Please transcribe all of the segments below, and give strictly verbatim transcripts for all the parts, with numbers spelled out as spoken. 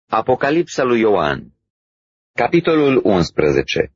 Apocalipsa lui Ioan, capitolul unsprezece.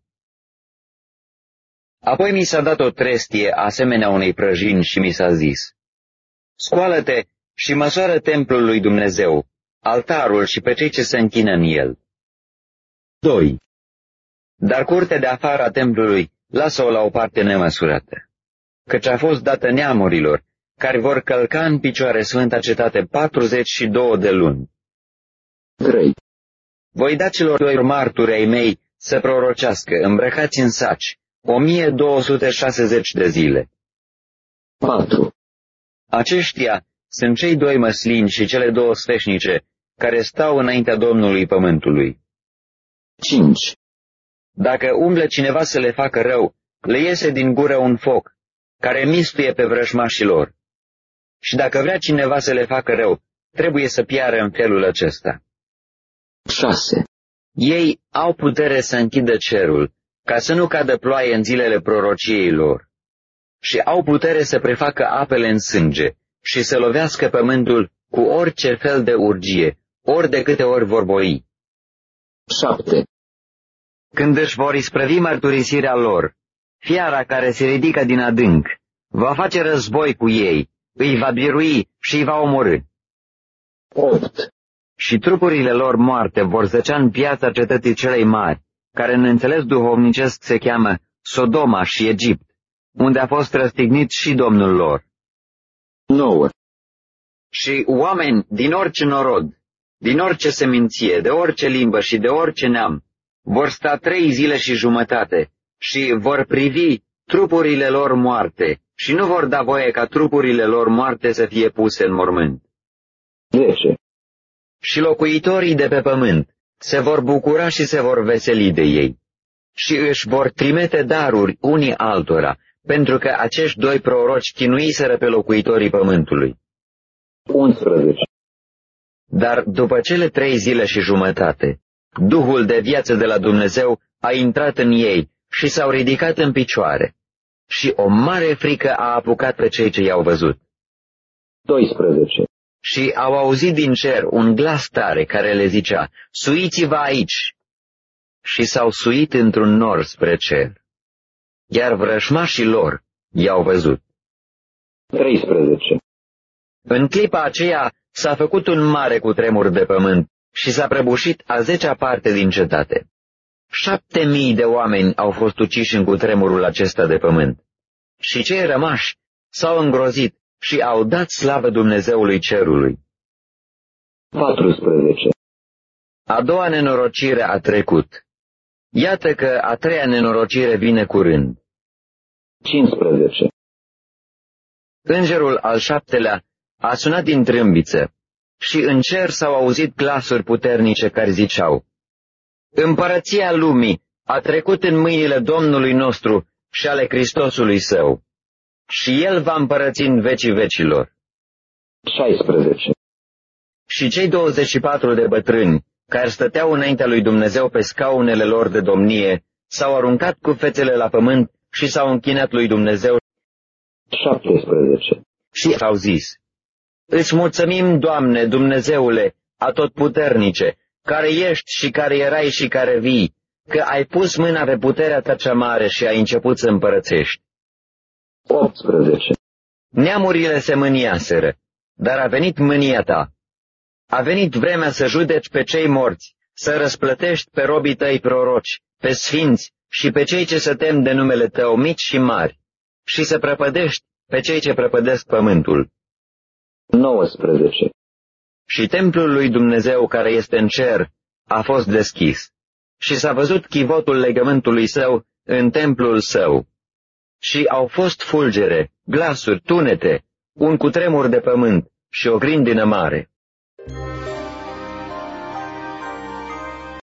Apoi mi s-a dat o trestie asemenea unei prăjini și mi s-a zis: scoală-te și măsoară templul lui Dumnezeu, altarul și pe cei ce se închină în el. doi. Dar curtea de afară a templului lasă-o la o parte nemăsurată, căci a fost dată neamurilor, care vor călca în picioare sfânta cetate patruzeci și două de luni. trei. Voi da celor doi marturi ai mei să prorocească, îmbrăcați în saci, o mie două sute șaizeci de zile. patru. Aceștia sunt cei doi măslini și cele două sfeșnice care stau înaintea Domnului pământului. cinci. Dacă umblă cineva să le facă rău, le iese din gură un foc, care mistuie pe vrăjmașii lor. Și dacă vrea cineva să le facă rău, trebuie să piară în felul acesta. șase. Ei au putere să închidă cerul, ca să nu cadă ploaie în zilele prorociei lor. Și au putere să prefacă apele în sânge și să lovească pământul cu orice fel de urgie, ori de câte ori vor voi. șapte. Când își vor isprăvi mărturisirea lor, fiara care se ridică din adânc va face război cu ei, îi va birui și îi va omorî. opt. Și trupurile lor moarte vor zăcea în piața cetății celei mari, care în înțeles duhovnicesc se cheamă Sodoma și Egipt, unde a fost răstignit și Domnul lor. nouă. Și oameni din orice norod, din orice seminție, de orice limbă și de orice neam, vor sta trei zile și jumătate și vor privi trupurile lor moarte și nu vor da voie ca trupurile lor moarte să fie puse în mormânt. zece. Și locuitorii de pe pământ se vor bucura și se vor veseli de ei și își vor trimite daruri unii altora, pentru că acești doi proroci chinuiseră pe locuitorii pământului. unsprezece. Dar după cele trei zile și jumătate, Duhul de viață de la Dumnezeu a intrat în ei și s-au ridicat în picioare și o mare frică a apucat pe cei ce i-au văzut. doisprezece. Și au auzit din cer un glas tare care le zicea: suiți-vă aici! Și s-au suit într-un nor spre cer. Iar vrăjmașii lor i-au văzut. treisprezece. În clipa aceea s-a făcut un mare cutremur de pământ și s-a prăbușit a zecea parte din cetate. Șapte mii de oameni au fost uciși în cutremurul acesta de pământ. Și cei rămași s-au îngrozit și au dat slavă Dumnezeului cerului. patrusprezece. A doua nenorocire a trecut. Iată că a treia nenorocire vine curând. cincisprezece. Îngerul al șaptelea a sunat din trâmbiță și în cer s-au auzit glasuri puternice care ziceau: împărăția lumii a trecut în mâinile Domnului nostru și ale Hristosului său, și el va împărăți în vecii vecilor. șaisprezece. Și cei douăzeci și patru de bătrâni care stăteau înaintea lui Dumnezeu pe scaunele lor de domnie s-au aruncat cu fețele la pământ și s-au închinat lui Dumnezeu șaptesprezece. și au zis: îți mulțumim, Doamne, Dumnezeule, atotputernice, care ești și care erai și care vii, că ai pus mâna pe puterea ta cea mare și ai început să împărățești. optsprezece. Neamurile se mâniaseră, dar a venit mânia ta. A venit vremea să judeci pe cei morți, să răsplătești pe robii tăi proroci, pe sfinți și pe cei ce se tem de numele tău, mici și mari, și să prăpădești pe cei ce prăpădesc pământul. nouăsprezece. Și templul lui Dumnezeu care este în cer a fost deschis și s-a văzut chivotul legământului său în templul său. Și au fost fulgere, glasuri, tunete, un cutremur de pământ și o grindină mare.